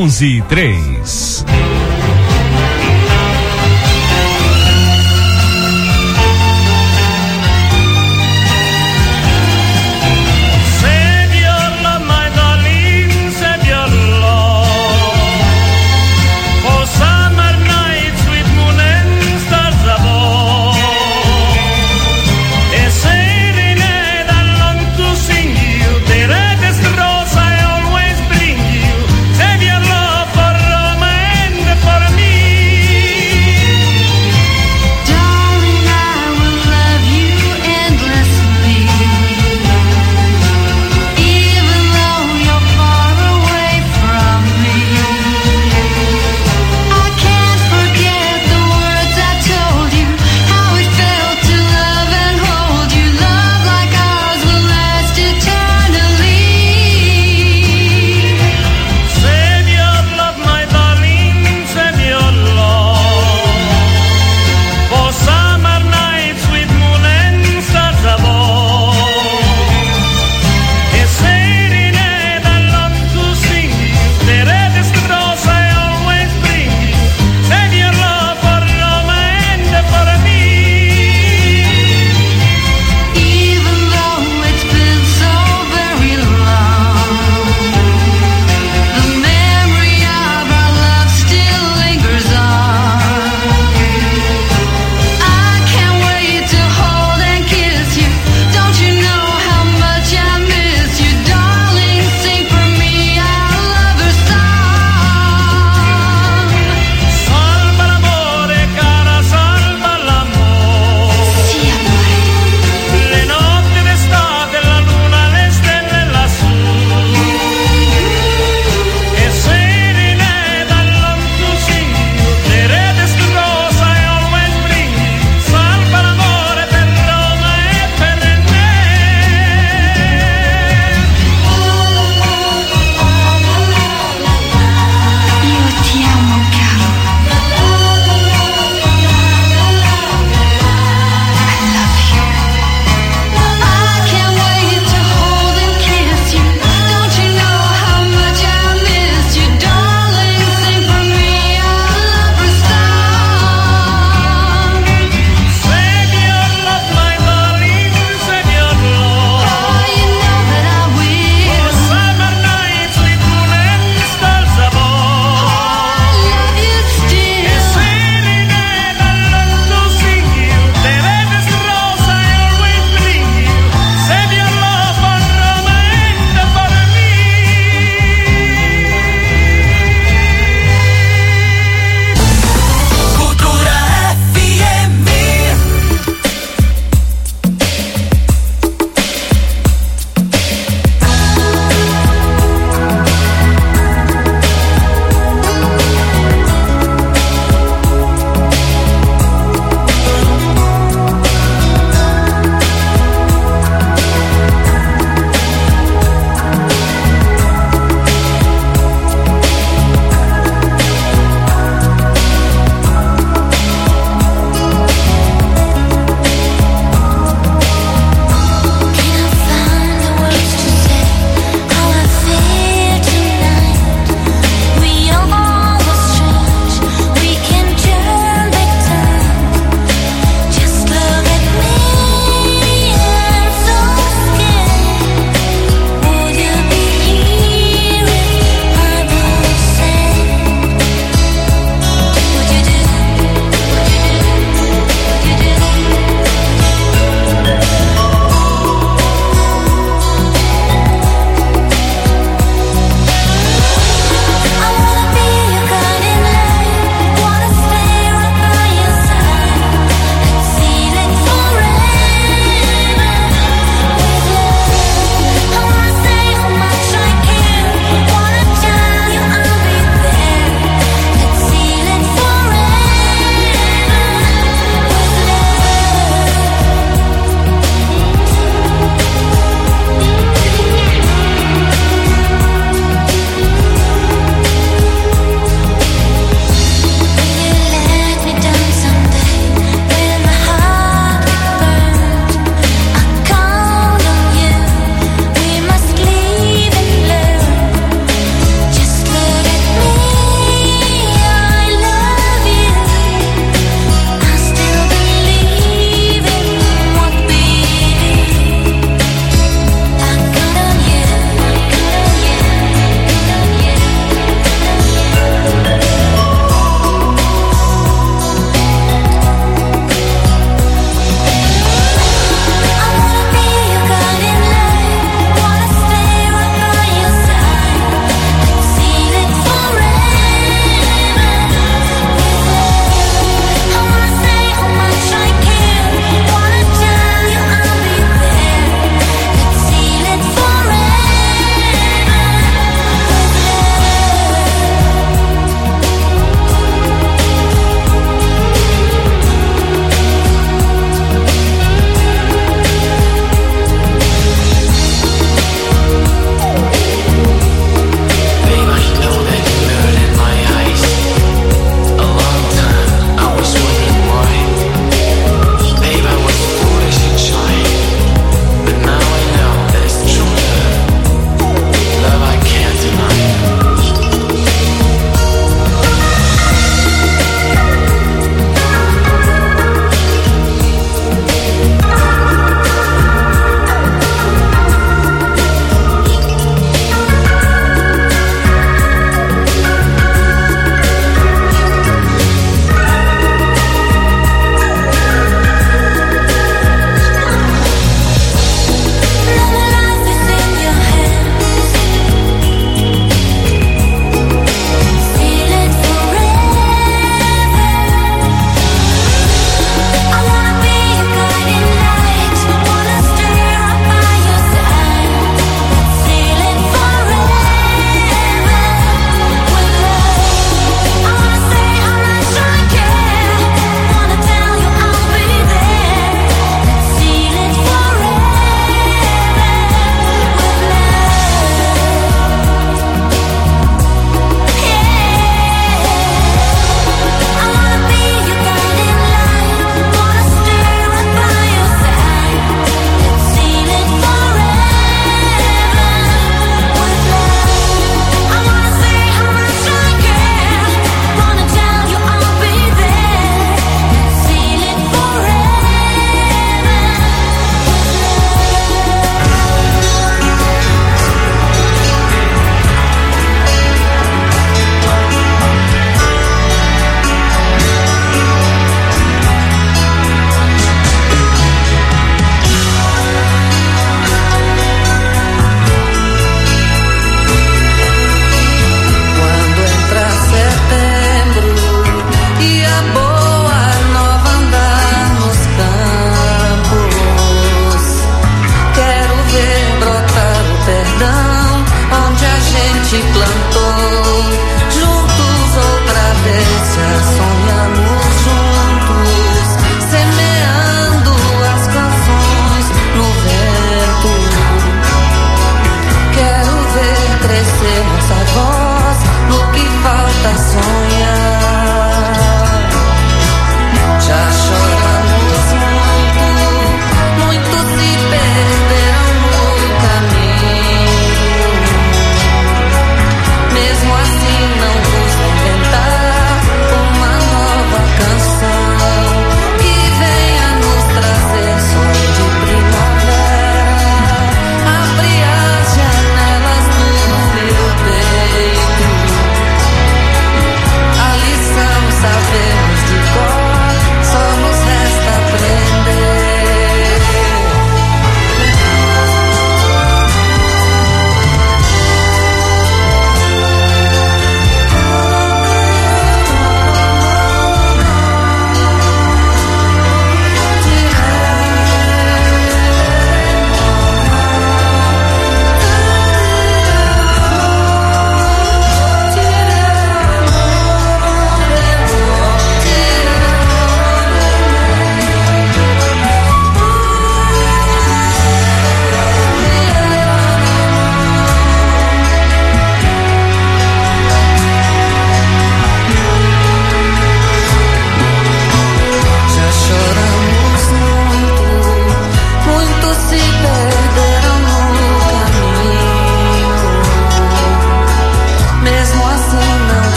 11:03.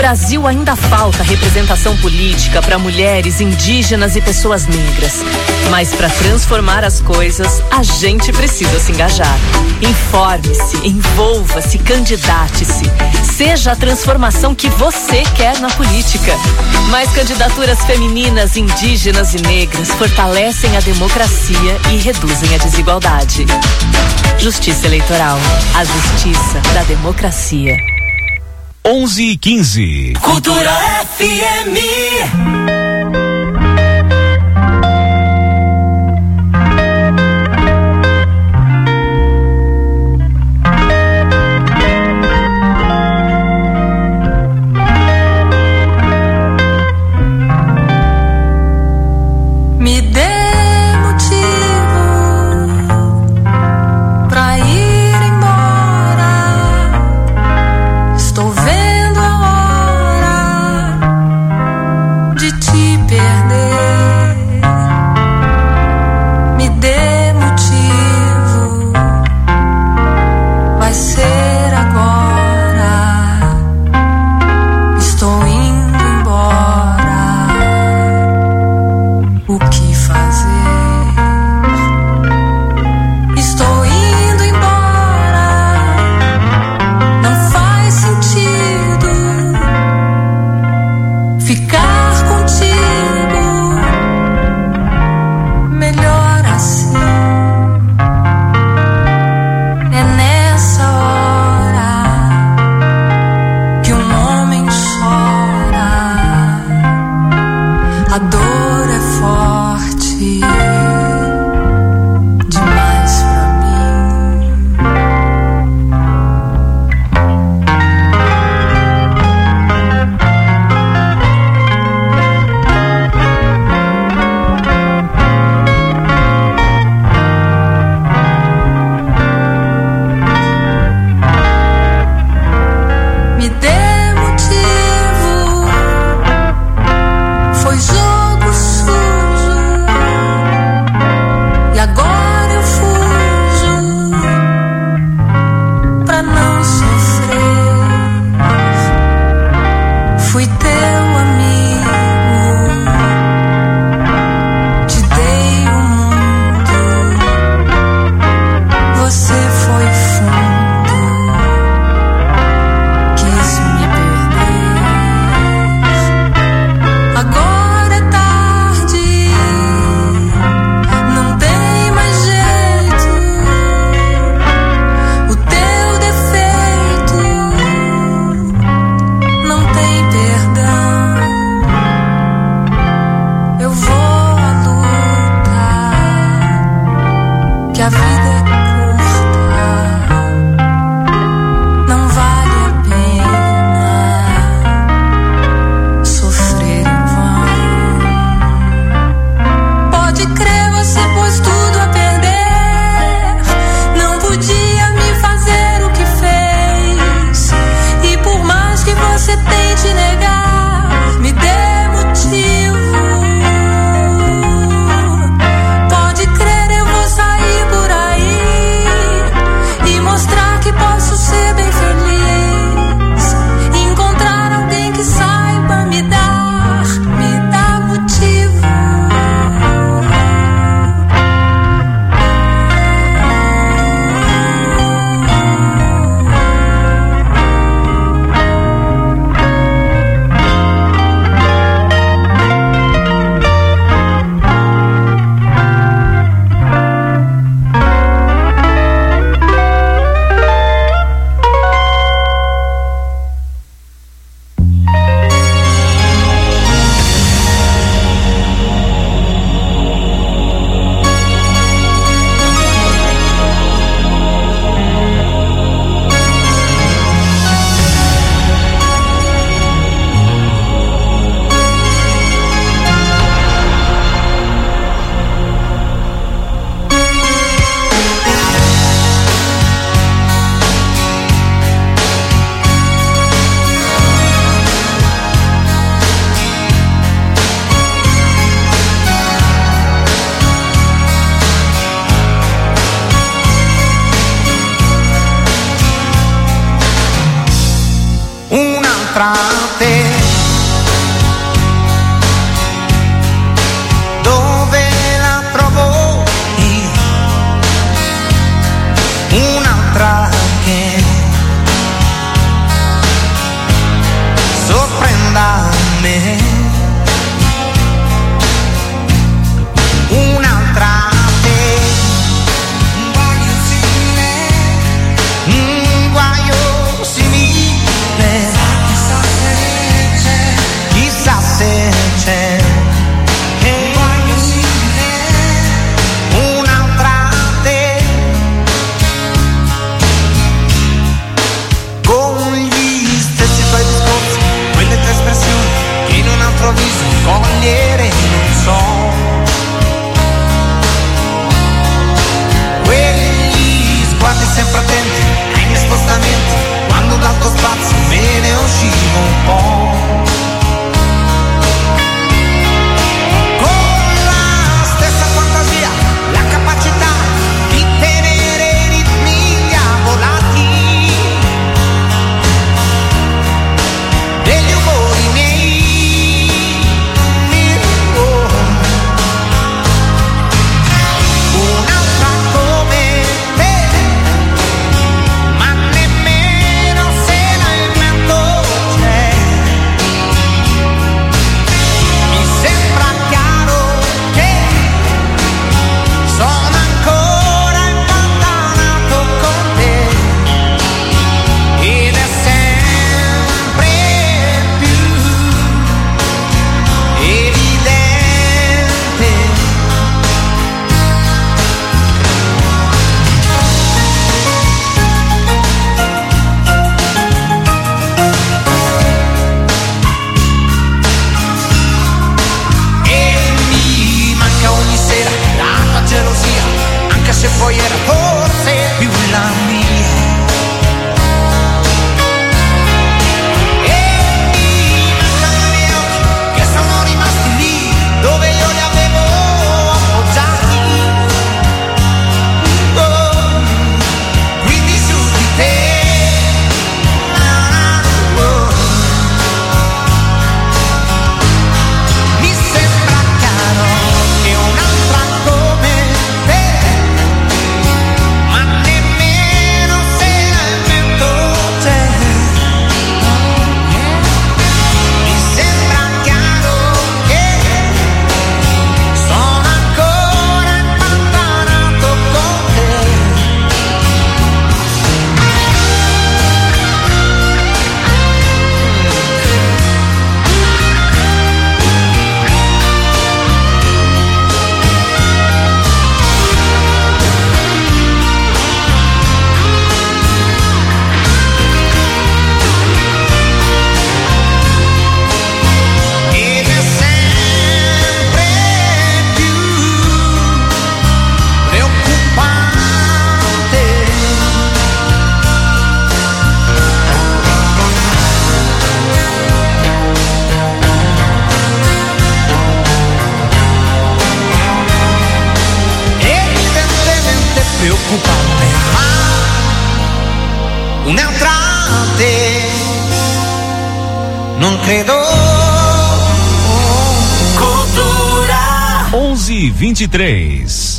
Brasil ainda falta representação política para mulheres, indígenas e pessoas negras. Mas para transformar as coisas, a gente precisa se engajar. Informe-se, envolva-se, candidate-se. Seja a transformação que você quer na política. Mais candidaturas femininas, indígenas e negras fortalecem a democracia e reduzem a desigualdade. Justiça Eleitoral. A justiça da democracia. 11:15. Cultura FM. Te preoccupante. Un'altra te, non credo. Cultura 11:23.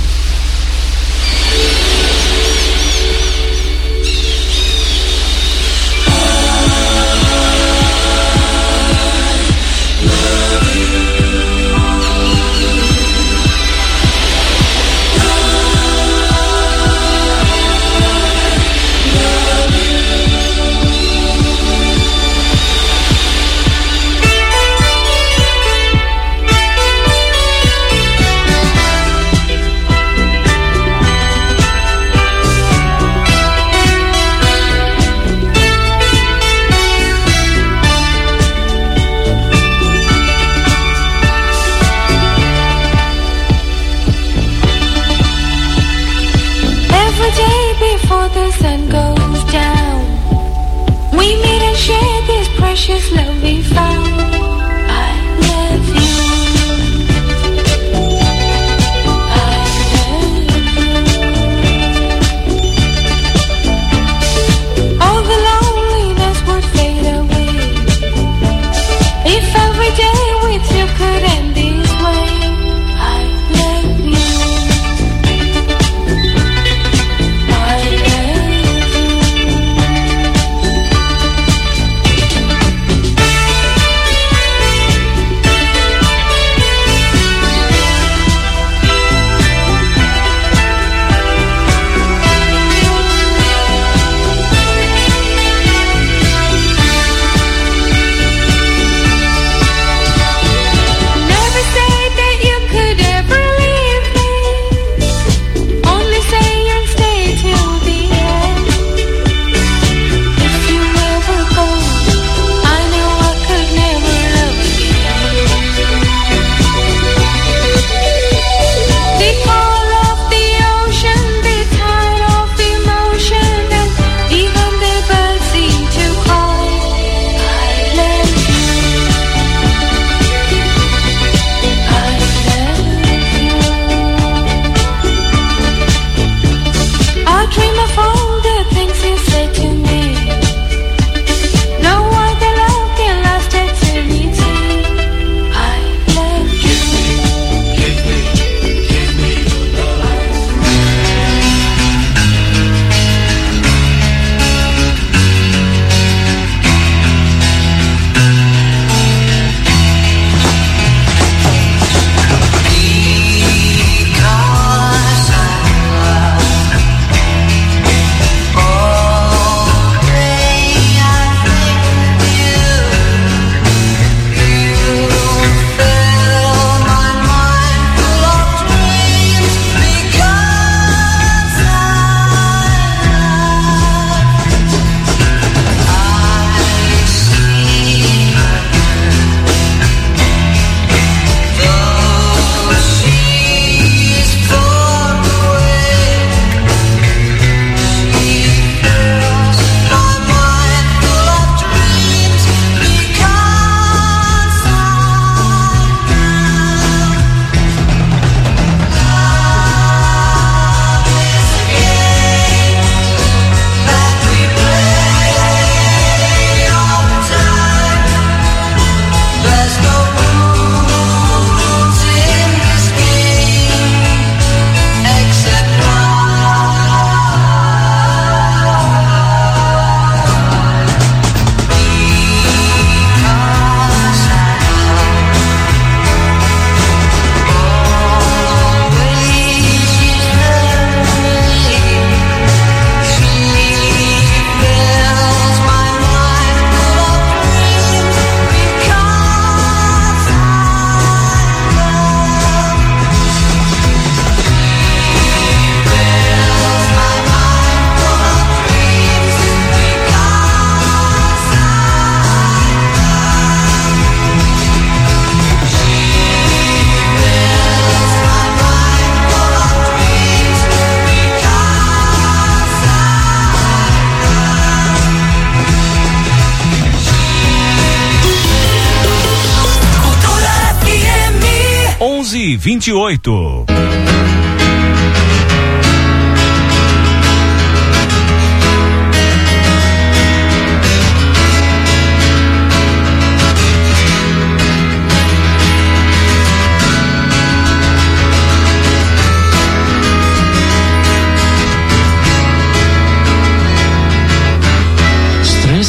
Before the sun goes down, we meet and share this precious love we found. I love you. I love you. All the loneliness would fade away if every day with you could end this way. I love you.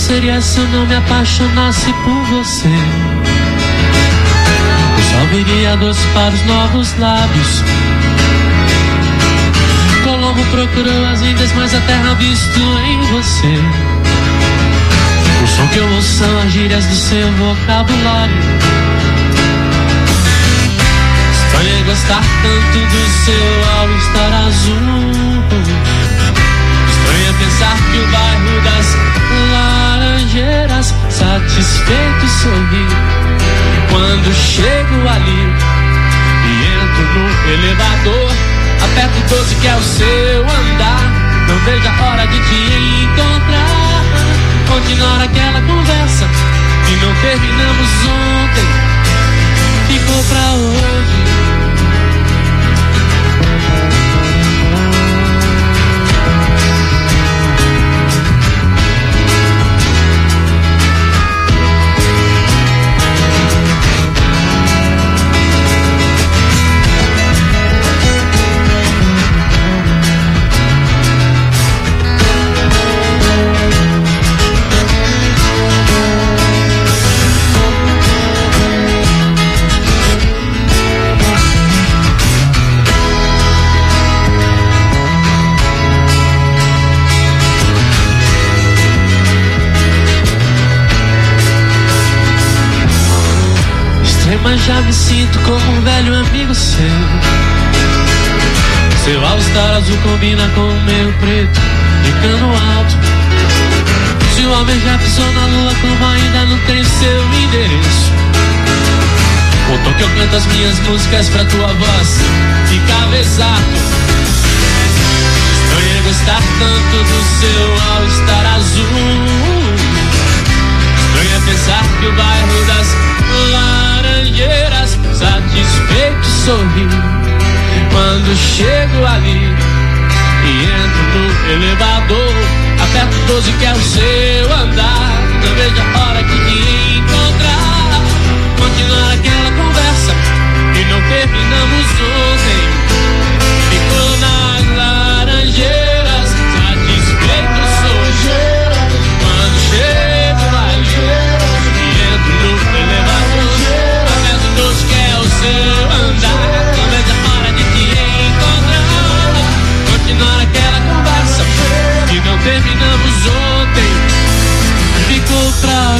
seria se eu não me apaixonasse por você? Eu só viria doce para os novos lábios. Colombo procurou as Índias, mas a terra visto em você. O som que eu ouço são as gírias do seu vocabulário. Estranho é gostar tanto do seu all-star azul. Estranho é pensar que o bairro das Laranjeiras satisfeito sorri quando chego ali e entro no elevador. Aperto 12 que é o seu andar. Não vejo a hora de te encontrar. Continuar aquela conversa que não terminamos ontem. Ficou pra hoje. Mas já me sinto como um velho amigo seu. Seu all-star azul combina com o meu preto de cano alto. Se o homem já pisou na lua, como ainda não tem seu endereço? O tom que eu canto as minhas músicas pra tua voz ficava exato. Estranho é gostar tanto do seu all-star azul. Estranho é pensar que o bairro das Laranjeiras satisfeito sorri quando chego ali e entro no elevador. Aperto 12 que é o seu andar. Não vejo a hora de te encontrar. Continuar aquela conversa que não terminamos ontem. Ficou nas Laranjeiras satisfeito sorri quando chego ali e entro no elevador. Aperto 12 que é o seu andar. Não vejo a hora de te encontrar. Continuar aquela conversa que não terminamos ontem. Ficou pra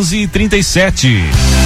11:37.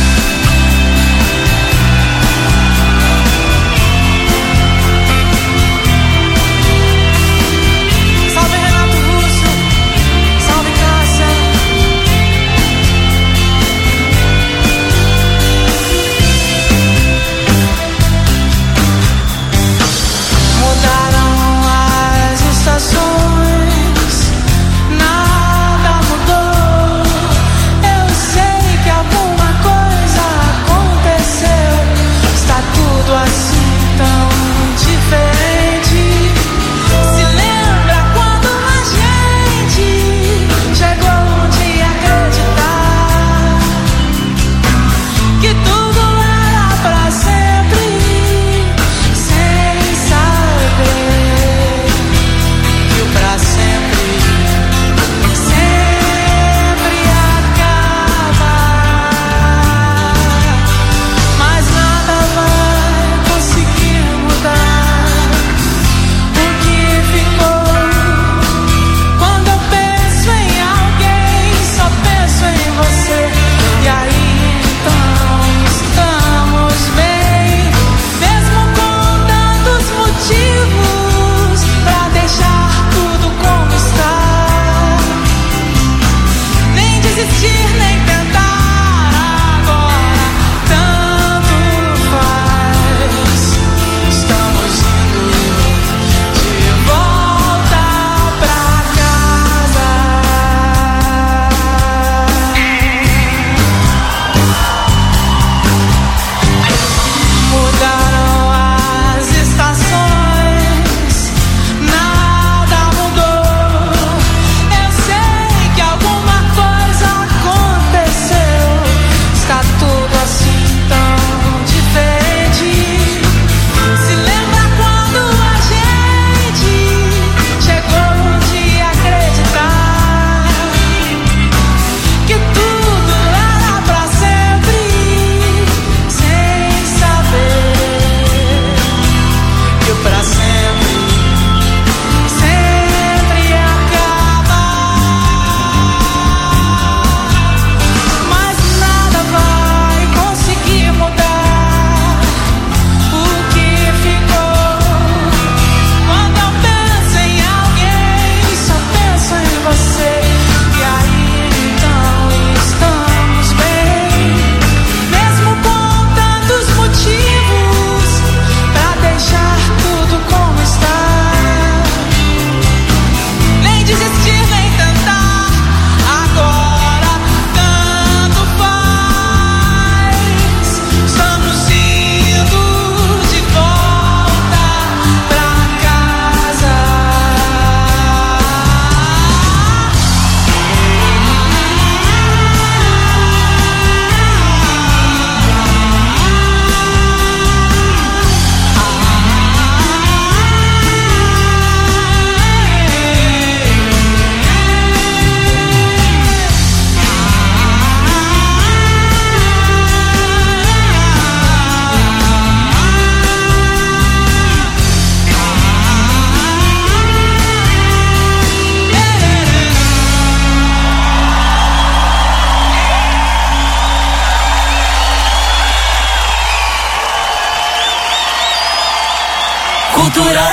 Cultura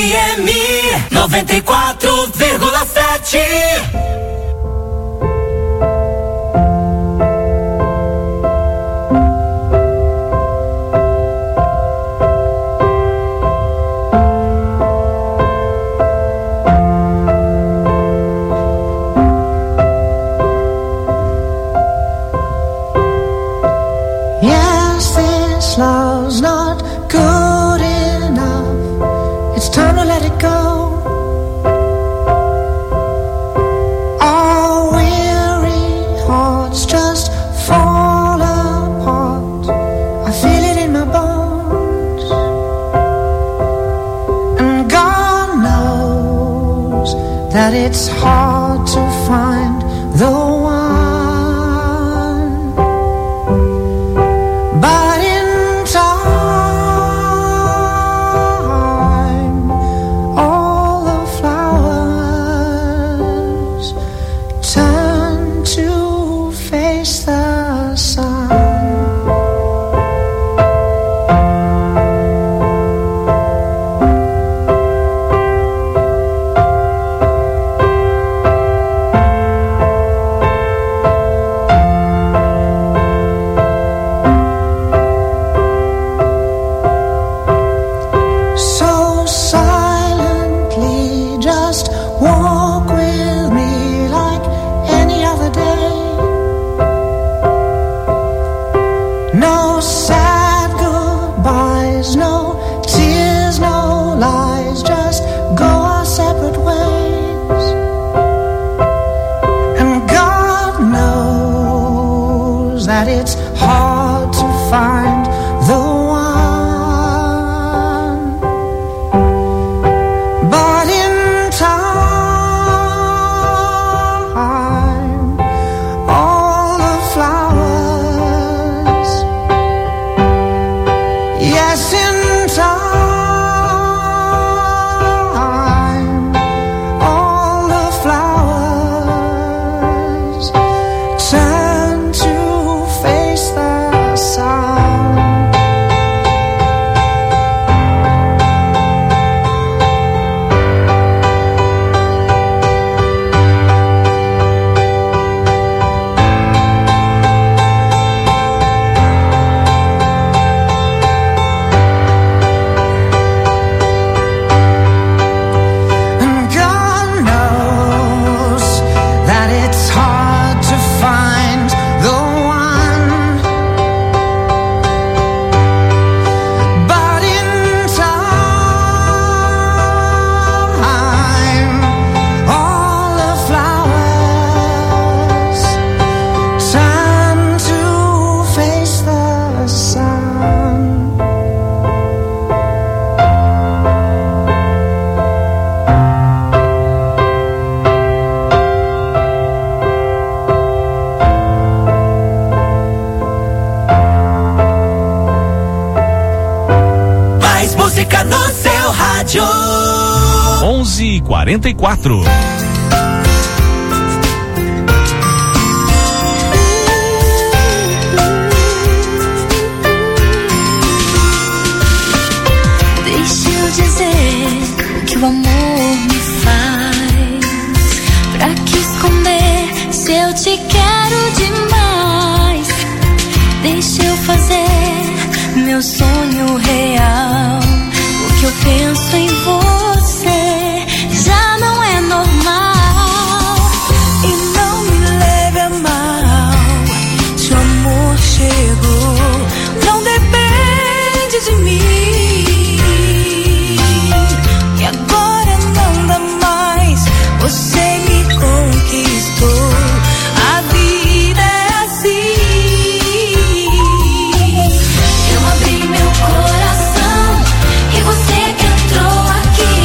FM 94,7. That it's hard to find the one, but in time all the flowers turn to face the No sad goodbyes, no tears, no lies, just go our separate ways. And God knows that it's hard to find the one, but in time, all the flowers, yes, in time, all the flowers turn to face the sun. And God knows that it's hard to find the one, but in time, all the flowers turn to face the sun. Mais música no seu rádio. 11h44. Deixa eu dizer o que o amor me faz. Pra que esconder se eu te quero demais? Deixa eu fazer meu sonho real. O que eu penso em você já não é normal. E não me leve a mal, seu amor chegou, não depende de mim. E agora não dá mais, você me conquistou. A vida é assim. Eu abri meu coração e você entrou aqui.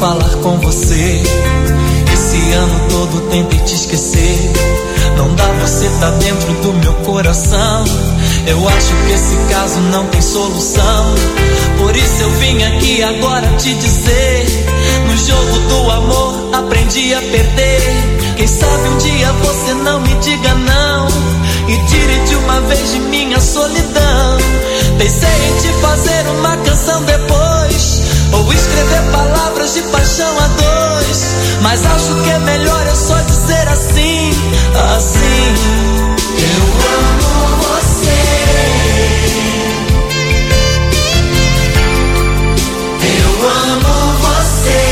falar com você. Esse ano todo tentei te esquecer. Não dá, você tá dentro do meu coração. Eu acho que esse caso não tem solução. Por isso eu vim aqui agora te dizer: no jogo do amor aprendi a perder. Quem sabe um dia você não me diga não e tire de uma vez de minha solidão. Pensei em te fazer uma canção depois, ou escrever palavras de paixão a dois, mas acho que é melhor eu só dizer assim, assim: eu amo você. Eu amo você.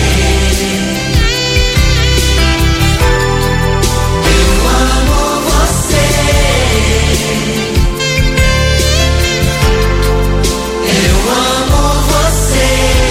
Eu amo você. Eu amo você.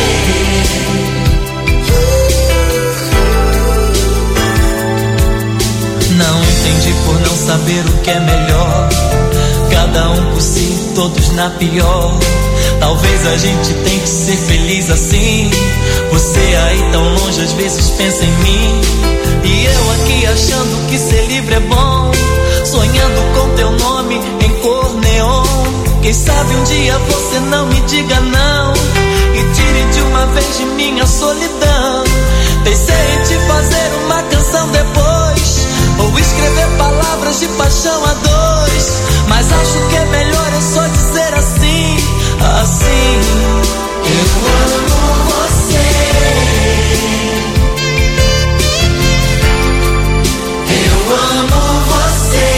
Não entendi por não saber o que é melhor. Cada um por si, todos na pior. Talvez a gente tem que ser feliz assim. Você aí tão longe às vezes pensa em mim, e eu aqui achando que ser livre é bom, sonhando com teu nome em cor neon. Quem sabe um dia você não me diga não e tire de uma vez de minha solidão. Pensei em te fazer uma canção depois, ou escrever palavras de paixão a dois, mas acho que é melhor eu só dizer assim, assim: eu amo você. Eu amo você.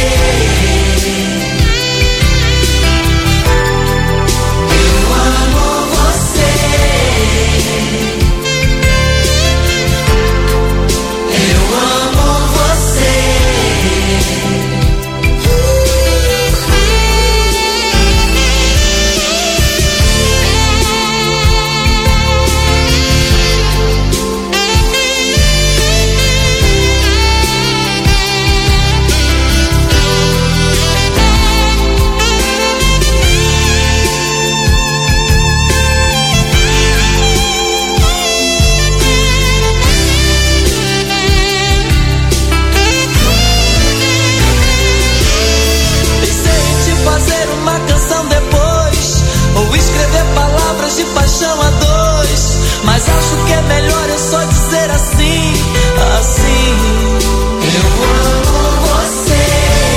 Eu amo você. Eu amo você. De paixão a dois, mas acho que é melhor eu só dizer assim, assim: eu amo você.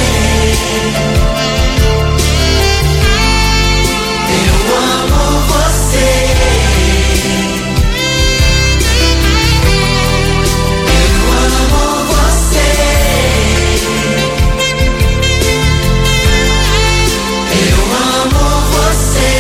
Eu amo você. Eu amo você. Eu amo você.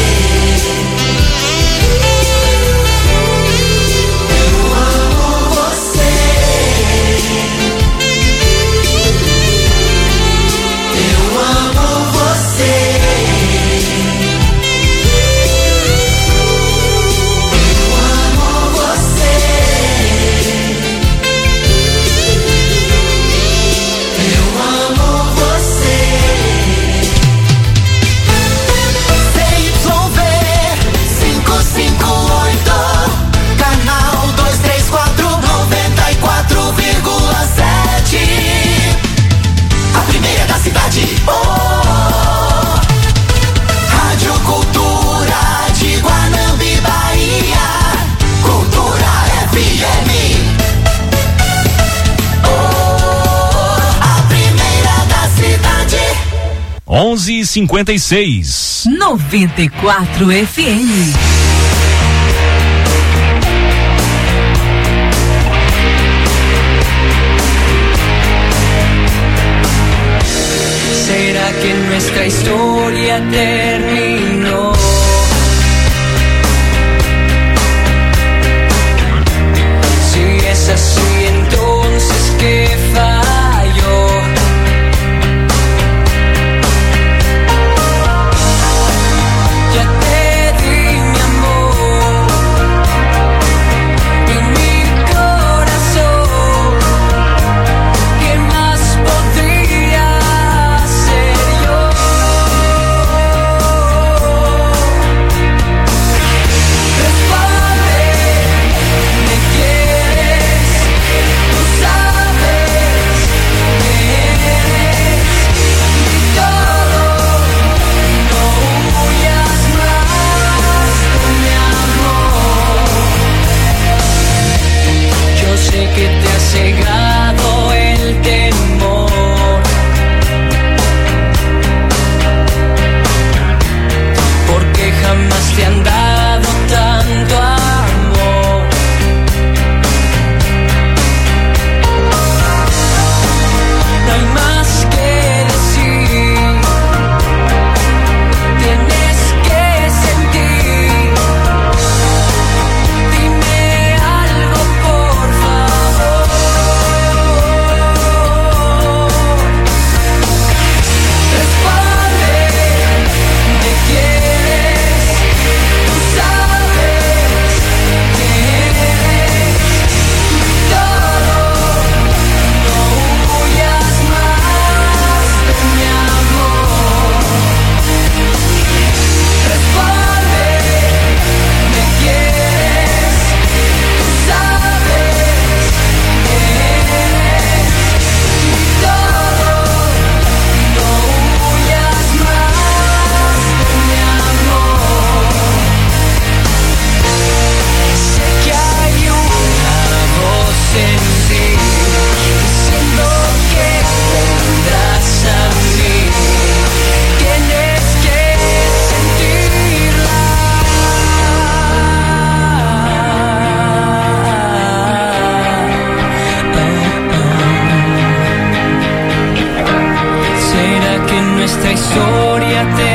Onze 56. 94 FM. ¿Será que nuestra historia terminó? Si es así, entonces ¿qué falló? Ya te di mi amor y mi corazón. ¿Qué más podría hacer yo? storia te